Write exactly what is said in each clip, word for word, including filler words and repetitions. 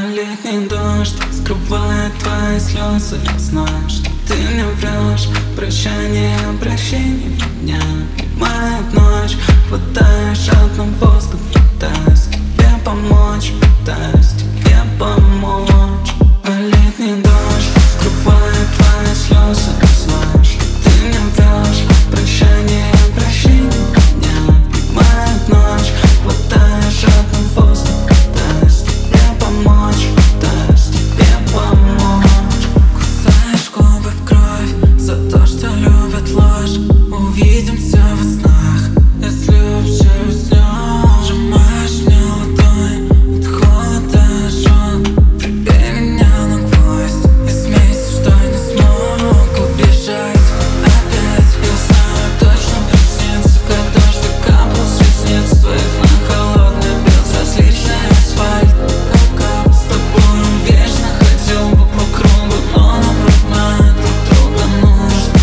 Летний дождь скрывает твои слезы. Я знаю, что ты мне врешь. Прощание, прощение меня поймает ночь. Хватаешь ртом воздух, пытаюсь тебе помочь, пытаюсь тебе помочь. А летний дождь скрывает твои слезы. Я знаю, что ты мне врешь. Прощание, прощение меня поймает ночь. Хватаешь ртом воздух, пытаюсь тебе помочь, пытаюсь тебе помочь. Кусаешь губы в кровь за то, что любят ложь. Увидимся во снах, если вообще уснем. Сжимаешь мне ладонь, от холода ожог. Прибей меня на гвоздь и смейся, что не смог убежать опять. Я знаю, точно приснится, как дождь и капал с ресниц твоих на холодный безразличный асфальт. Кап-кап, с тобой вечно ходил бы по кругу, но нам родная друг друга нужно.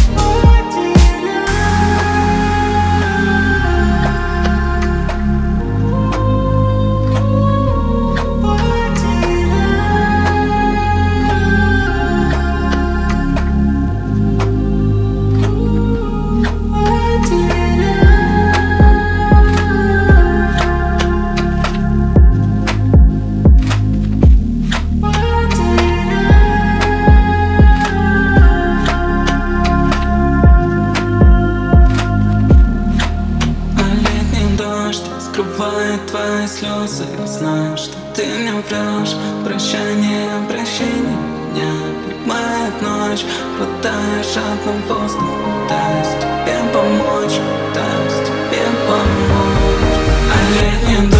Скрывает твои слезы. Я знаю, что ты мне врешь. Прощание, прощение меня поймает ночь. Хватаешь ртом воздух, пытаюсь тебе помочь, пытаюсь тебе помочь. А летний дождь